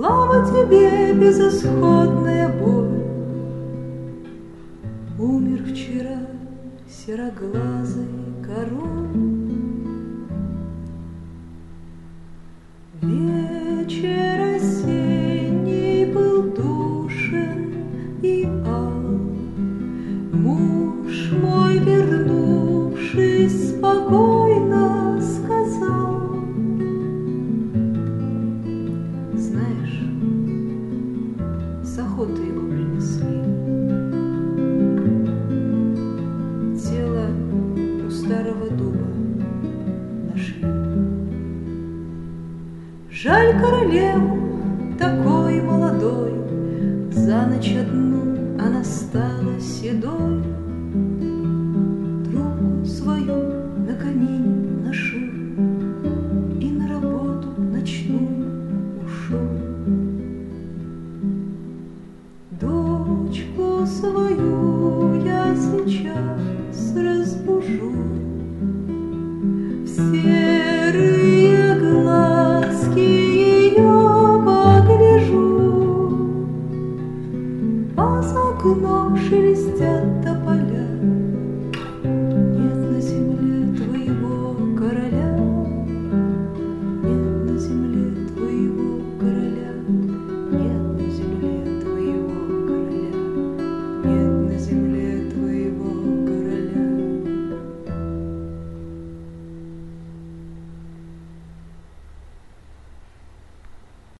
Слава тебе, безысходная боль. Умер вчера сероглазый король. Вечер осенний был душен и ал. Муж мой, вернувшись, спокойно сказал: знаешь, с охоты его принесли. Тело у старого дуба нашли. Жаль королеву, такой молодой, за ночь одну она стала седой.